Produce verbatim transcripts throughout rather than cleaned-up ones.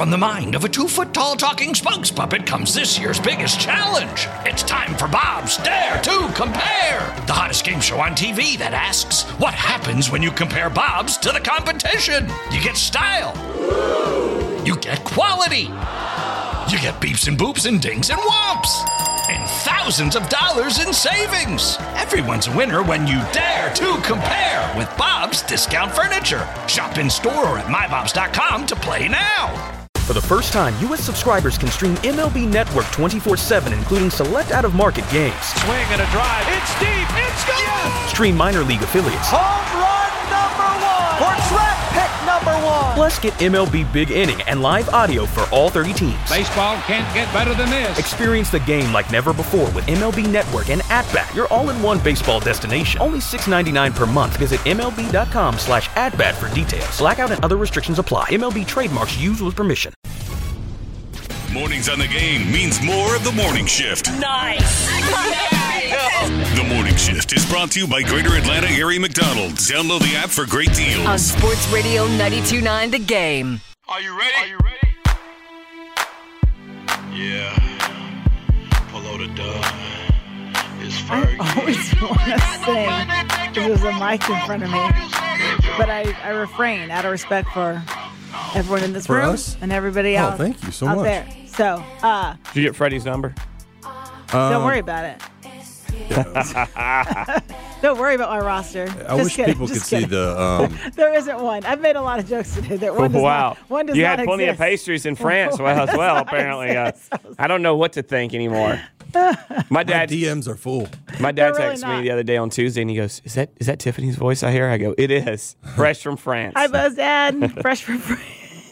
From the mind of a two-foot-tall talking spokes puppet comes this year's biggest challenge. It's time for Bob's Dare to Compare, the hottest game show on T V that asks, what happens when you compare Bobs to the competition? You get style. You get quality. You get beeps and boops and dings and whomps. And thousands of dollars in savings. Everyone's a winner when you dare to compare with Bob's Discount Furniture. Shop in store or at my bobs dot com to play now. For the first time, U S subscribers can stream M L B Network twenty-four seven, including select out-of-market games. Swing and a drive. It's deep. It's gone. Yes. Stream minor league affiliates. Home run number one. Or track pick number one. Plus, get M L B Big Inning and live audio for all thirty teams. Baseball can't get better than this. Experience the game like never before with M L B Network and At-Bat, your all-in-one baseball destination. Only six dollars and ninety-nine cents per month. Visit M L B dot com slash at-bat for details. Blackout and other restrictions apply. M L B trademarks used with permission. Mornings on the Game means more of the morning shift. Nice. The morning shift is brought to you by Greater Atlanta Area McDonald's. Download the app for great deals. On Sports Radio ninety-two point nine The Game. Are you ready? Are you ready? Yeah. Polo the dub. It's Fergie. I always want to sing because there's a mic in front of me. But I, I refrain out of respect for everyone in this for room us? and everybody Oh, else thank you so out much. there. So, uh, Did you get Freddie's number? don't Um, worry about it. Don't worry about my roster. I Just wish kidding, people could just see kidding. the. Um, There isn't one. I've made a lot of jokes today. That one does wow. not, one does you not had plenty exist. of pastries in France well, as well, apparently. Uh, I don't know what to think anymore. My my dad D Ms are full. my dad They're really texted not. me the other day on Tuesday, and he goes, is that is that Tiffany's voice I hear? I go, it is. Fresh from France. Hi, Buzz Dad. Fresh from France.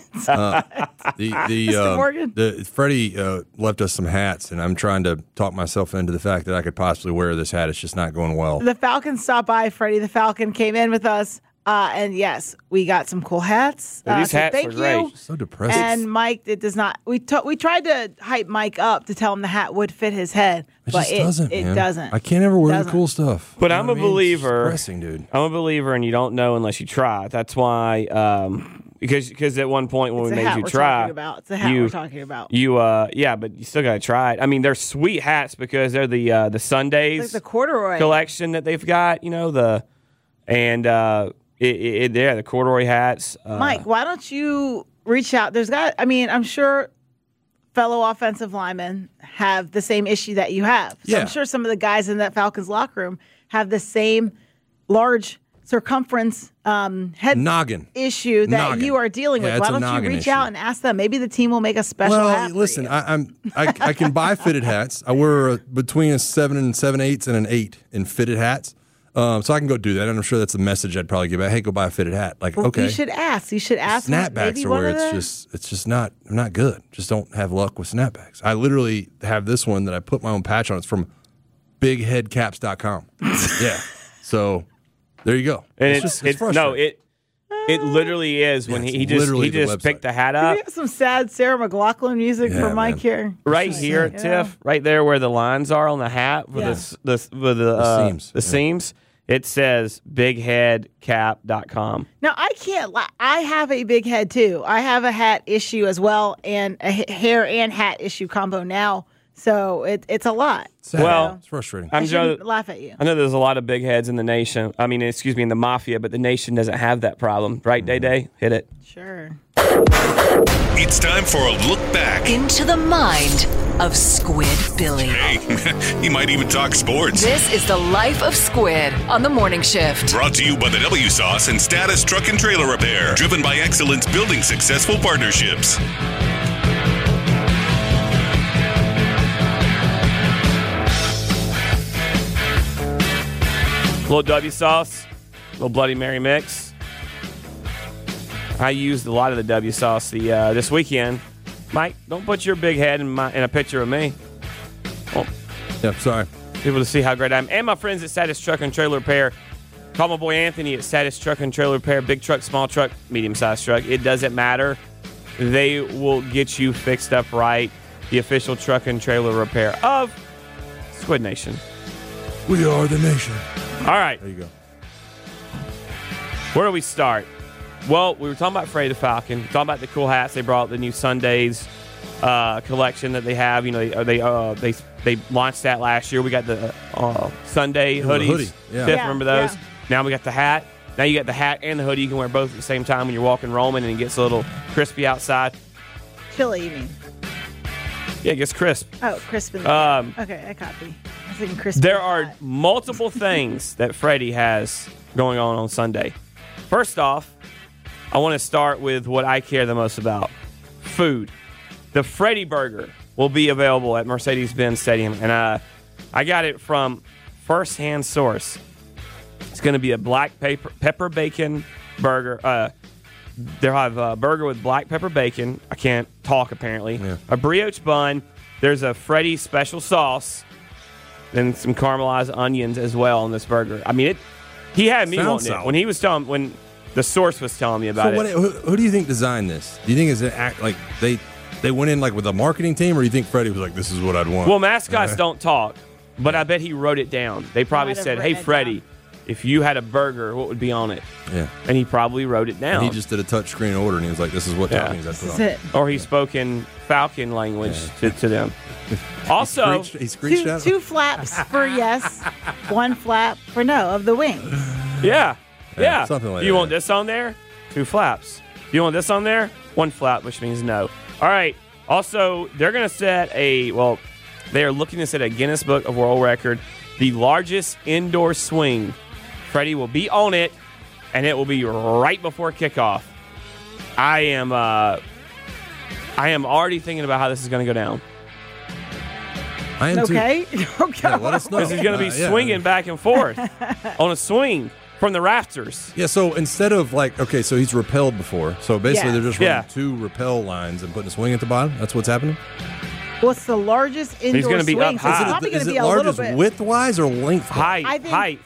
Uh, the the Mister uh, Morgan? the Freddie uh, left us some hats, and I'm trying to talk myself into the fact that I could possibly wear this hat. It's just not going well. The Falcon stopped by. Freddie the Falcon came in with us. Uh, and yes, we got some cool hats. Yeah, Uh, these so hats thank are great. you. So depressing. And Mike, it does not. We t- we tried to hype Mike up to tell him the hat would fit his head, it but just it doesn't. it man. doesn't. I can't ever wear Doesn't. the cool stuff. But You I'm know a what I mean? It's believer. depressing, dude. I'm a believer, and you don't know unless you try. That's why, um, because because at one point when It's we the made hat you we're try, talking about. It's the hat you, we're talking about. You, uh, yeah, but you still got to try it. I mean, they're sweet hats because they're the uh, the Sundays It's like the corduroy. collection that they've got. You know the and uh, it, it, yeah, the corduroy hats. Uh, Mike, why don't you reach out? There's got. I mean, I'm sure fellow offensive linemen have the same issue that you have. So Yeah. I'm sure some of the guys in that Falcons locker room have the same large circumference um, head Noggin. issue that Noggin. you are dealing Yeah, with. it's Why a don't you noggin reach issue. out and ask them? Maybe the team will make a special Well, hat for listen, you. I, I'm I, I can buy fitted hats. I wear a, between a seven and seven eighths and an eight in fitted hats, um, so I can go do that. And I'm sure that's the message I'd probably give out. Hey, go buy a fitted hat. Like, Well, okay, You should ask. You should ask. what- snapbacks maybe are one where of it's the- just it's just not I'm not good. Just don't have luck with snapbacks. I literally have this one that I put my own patch on. It's from big head caps dot com. Yeah, so there you go. and it's it's, just it's it's no, frustrating. it it literally is when Yeah, he, it's he just literally he the just website. picked the hat Do up we have some sad Sarah McLaughlin music Yeah, for Mike man. here? right here, Yeah. Tiff, right there where the lines are on the hat with Yeah. the s- the s- with the, uh, seams, the yeah. seams. It says big head cap dot com. Now, I can't lie. I have a big head, too. I have a hat issue as well and a ha- hair and hat issue combo now. So it, it's a lot. Sad. Well, it's frustrating. I I'm shouldn't Joe. laugh at you. I know there's a lot of big heads in the nation. I mean, excuse me, in the mafia, but the nation doesn't have that problem, right? Day Day, hit it. Sure. It's time for a look back. Into the mind of Squid Billy. Hey, he might even talk sports. This is the life of Squid on the morning shift. Brought to you by the W Sauce and Status Truck and Trailer Repair. Driven by excellence, building successful partnerships. Little W sauce, little Bloody Mary mix. I used a lot of the W sauce the uh, this weekend. Mike, don't put your big head in my in a picture of me. Oh, Yeah, sorry. people to see how great I am. And my friends at Status Truck and Trailer Repair. Call my boy Anthony at Status Truck and Trailer Repair. Big truck, small truck, medium-sized truck. It doesn't matter. They will get you fixed up right. The official truck and trailer repair of Squid Nation. We are the nation. All right. There you go. Where do we start? Well, we were talking about Freddie the Falcon. Talking about the cool hats they brought, the new Sundays uh, collection that they have. You know, they they uh, they they launched that last year. We got the uh, Sunday hoodies. Hoodie. Yeah. Fifth, Yeah, remember those? yeah. Now we got the hat. Now you got the hat and the hoodie. You can wear both at the same time when you're walking Roman, and it gets a little crispy outside. Chili, you mean? Yeah, it gets crisp. Oh, crisp in the Um, Okay, I copy. I was thinking crispy. There are multiple things that Freddie has going on on Sunday. First off, I want to start with what I care the most about, food. The Freddie Burger will be available at Mercedes-Benz Stadium, and uh, I got it from first-hand source. It's going to be a black pepper, pepper bacon burger. Uh, they'll have a burger with black pepper bacon. I can't talk, apparently. Yeah. A brioche bun. There's a Freddie special sauce. And some caramelized onions as well on this burger. I mean, it. He had me Sounds wanting it. solid. When he was telling, when the source was telling me about So what, it. who, who do you think designed this? Do you think is it act like they they went in like with a marketing team, or do you think Freddie was like, "This is what I'd want"? Well, mascots don't talk, but I bet he wrote it down. They probably Might have said, "Hey, written it Freddie, if you had a burger, what would be on it?" Yeah. And he probably wrote it down. And he just did a touch screen order, and he was like, "This is what Yeah. toppings I This put is on." it. or he spoke in Falcon language to, to them. Also, He screeched, he screeched Two, out. two flaps for yes, one flap for no of the wings. yeah, yeah. Yeah, something like Do you that. want this on there? Two flaps. Do you want this on there? One flap, which means no. All right. Also, they're going to set a, well, they are looking to set a Guinness Book of World Record, the largest indoor swing. Freddie will be on it, and it will be right before kickoff. I am, uh, I am already thinking about how this is going to go down. I am too. Okay. Okay. Yeah, let us know. This is going to be Uh, yeah. swinging back and forth on a swing from the rafters. Yeah, so instead of like, okay, so he's repelled before. So basically, Yeah. they're just running Yeah. two repel lines and putting a swing at the bottom. That's what's happening. What's the largest indoor gonna be swing? up So it's high. probably is going it to be a little largest bit. width wise or length? Height, I think- height.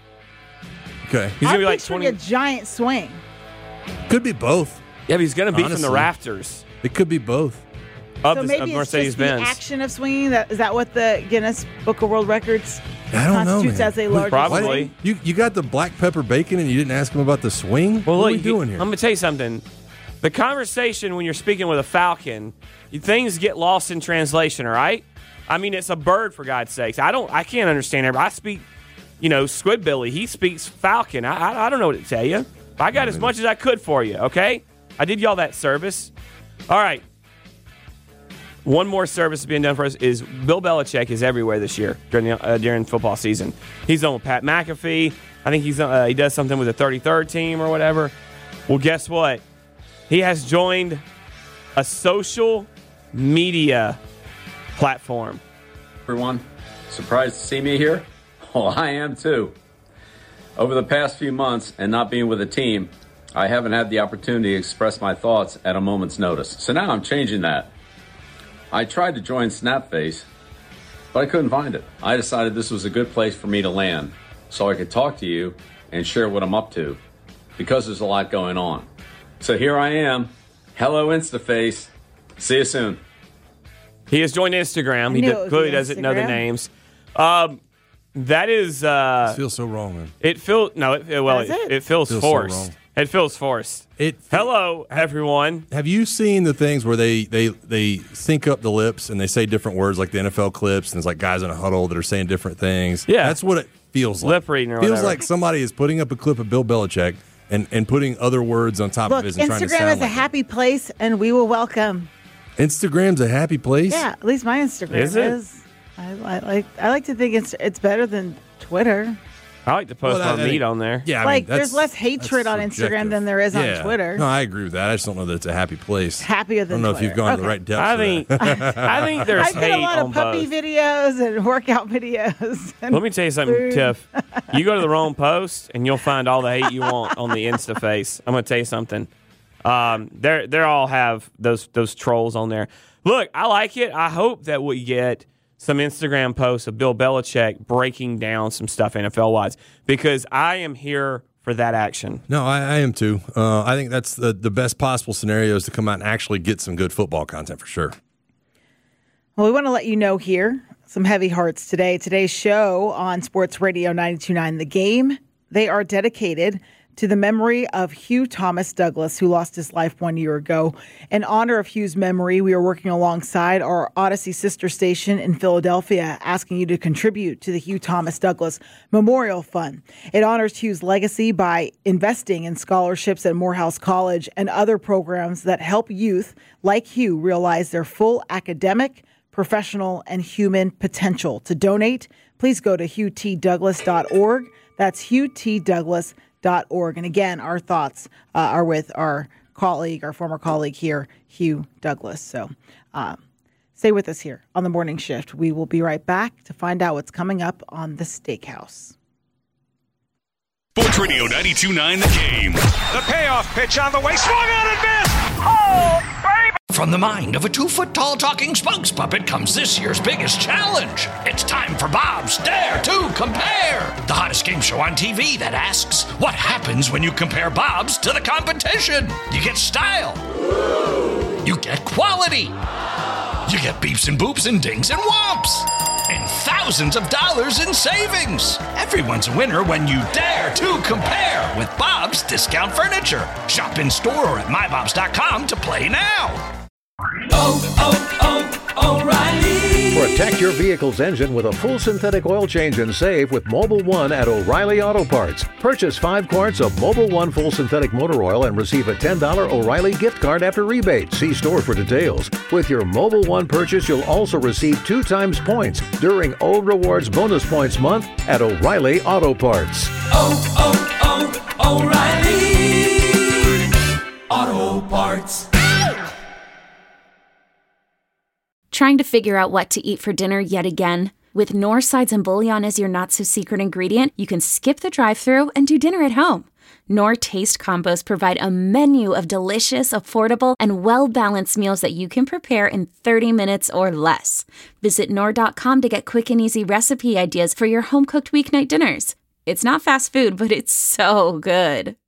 Okay, He's I'm going to be like picturing twenty. a giant swing. could be both. Yeah, but he's going to be from the Honestly. rafters It could be both. of, So the, maybe of it's just the Mercedes-Benz. action of swinging. That is that what the Guinness Book of World Records I don't know, constitutes man. as a Who- largest Probably. swing? You you got the black pepper bacon and you didn't ask him about the swing? Well, what look, are we doing here? I'm going to tell you something. The conversation when you're speaking with a falcon, you, things get lost in translation, all right? I mean, it's a bird, for God's sakes. I don't, I can't understand everybody. I speak, you know, Squidbilly. He speaks falcon. I, I, I don't know what to tell you. I got as much as I could for you, okay? I did y'all that service. All right. One more service being done for us is Bill Belichick is everywhere this year during the, uh, during football season. He's on with Pat McAfee. I think he's uh, he does something with the thirty-third team or whatever. Well, guess what? He has joined a social media platform. Everyone, surprised to see me here? Oh, I am too. Over the past few months and not being with a team, I haven't had the opportunity to express my thoughts at a moment's notice. So now I'm changing that. I tried to join Snapface, but I couldn't find it. I decided this was a good place for me to land so I could talk to you and share what I'm up to because there's a lot going on. So here I am. Hello, Instaface. See you soon. He has joined Instagram. I He knew do- it was clearly the doesn't know the Instagram. names. Um, that is. Uh, This feels so wrong, man. it feels no. It, well, Does it, it? it feels, Feels so forced. wrong. it feels forced. It Hello, everyone. Have you seen the things where they they they sync up the lips and they say different words like the N F L clips and it's like guys in a huddle that are saying different things? Yeah. That's what it feels like. Lip reading or feels whatever. like somebody is putting up a clip of Bill Belichick and, and putting other words on top Look, of it and trying to Instagram sound is a like happy place, and we will welcome. it. Instagram's a happy place. Yeah, at least my Instagram Is it? is. I, I like. I like to think it's it's better than Twitter. I like to post Well, that- my I meat think- on there. Yeah, I Like, mean, that's- there's less hatred that's on Instagram subjective. than there is on Yeah. Twitter. No, I agree with that. I just don't know that it's a happy place. Happier I than don't know if you've Twitter. gone to the Okay. right depths. I of think. that. I think there's I did hate a lot on of puppy both. videos and workout videos. And Let me tell you something, food. Tiff. You go to the wrong post, and you'll find all the hate you want on the Insta face. I'm going to tell you something. Um, they're they all have those those trolls on there. Look, I like it. I hope that we get some Instagram posts of Bill Belichick breaking down some stuff N F L wise because I am here for that action. No, I, I am too. Uh, I think that's the, the best possible scenario is to come out and actually get some good football content for sure. Well, we want to let you know here some heavy hearts today. Today's show on Sports Radio ninety-two point nine The Game, they are dedicated to the memory of Hugh Thomas Douglas, who lost his life one year ago. In honor of Hugh's memory, we are working alongside our Odyssey sister station in Philadelphia, asking you to contribute to the Hugh Thomas Douglas Memorial Fund. It honors Hugh's legacy by investing in scholarships at Morehouse College and other programs that help youth like Hugh realize their full academic, professional, and human potential. To donate, please go to hugh t douglas dot org. That's hugh t douglas dot org. And again, our thoughts uh, are with our colleague, our former colleague here, Hugh Douglas. So uh, stay with us here on the morning shift. We will be right back to find out what's coming up on the Steakhouse. Sports Radio ninety-two point nine The Game. The payoff pitch on the way. Swung on and missed. Oh, baby. From the mind of a two-foot-tall talking spokes puppet comes this year's biggest challenge. It's time for Bob's Dare to Compare, the hottest game show on T V that asks, what happens when you compare Bob's to the competition? You get style. You get quality. You get beeps and boops and dings and whomps. And thousands of dollars in savings. Everyone's a winner when you dare to compare with Bob's Discount Furniture. Shop in store or at my bobs dot com to play now. Oh, oh, oh, O'Reilly. Protect your vehicle's engine with a full synthetic oil change and save with Mobil one at O'Reilly Auto Parts. Purchase five quarts of Mobil one full synthetic motor oil and receive a ten dollars O'Reilly gift card after rebate. See store for details. With your Mobil one purchase, you'll also receive two times points during O Rewards Bonus Points Month at O'Reilly Auto Parts. Oh, oh, oh, O'Reilly Auto Parts. Trying to figure out what to eat for dinner yet again? With Knorr sides and bouillon as your not-so-secret ingredient, you can skip the drive-thru and do dinner at home. Knorr Taste Combos provide a menu of delicious, affordable, and well-balanced meals that you can prepare in thirty minutes or less. Visit Knorr dot com to get quick and easy recipe ideas for your home-cooked weeknight dinners. It's not fast food, but it's so good.